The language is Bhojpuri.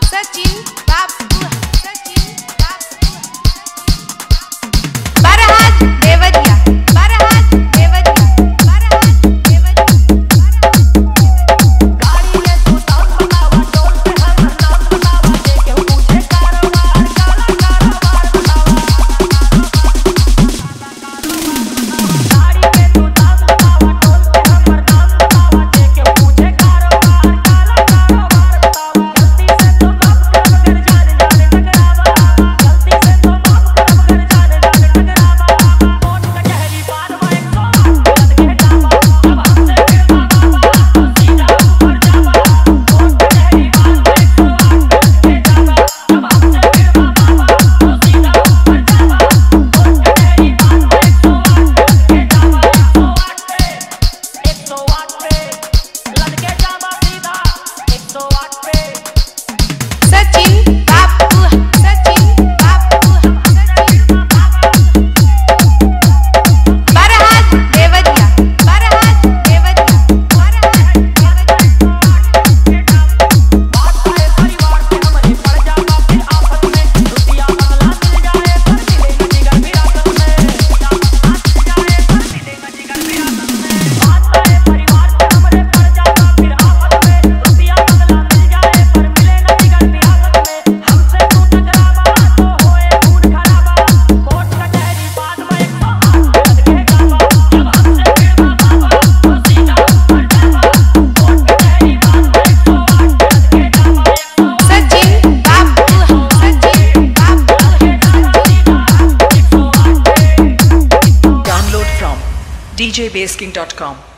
सचिन बाबू सचिन बाबू बरहात देवरिया बरहात देवरिया बरहात देवरिया गाड़ी में तू साउंड बनावा टोल पे हम नाम बनावा देखे पूछे कारोबार काला कारोबार बतावा गाड़ी में तू साउंड बनावा टोल पे हम नाम बनावा देखे पूछे कारोबार काला कारोबार बतावा गलती से तो माफ कर मगर जाने जाने टकरावा गलती से तो माफ कर मगर जाने जाने टकरावा कोर्ट कचहरी बार में 108 लद के जावा अब हमसे फिर बाबा तो सीधा ऊपर जावा कोर्ट कचहरी बार में 108 लद के जावा अब हमसे फिर बाबा तो सीधा ऊपर जावा कोर्ट कचहरी बार में 108 लद के जावा 108 पे लद के जावा सीधा 108 पे सचिन बाबू सचिन बाबू बरहात देवरिया बरहात देवरिया बरहात देवरिया बात आए परिवार से हमरे पड़ जावा फिर आफत में रुपया बंगला मिल जाए पर मिलेगा जिगर विरासत में जाए पर मिलेगा जिगर विरासत में बात आए परिवार से हमरे पड़ जावा फिर आफत में रुपया बंगला मिल जाए पर मिलेगा जिगर विरासत में हमसे तू टकरावा तो होए खून खराबा कोर्ट कचहरी बाद में 108 लद के जावा जब हमसे फिर बाबा तो सीधा ऊपर जावा कोर्ट कचहरी बाद में 108 लद के जावा सचिन बाबू सचिन बाबू Download from djbasking.com.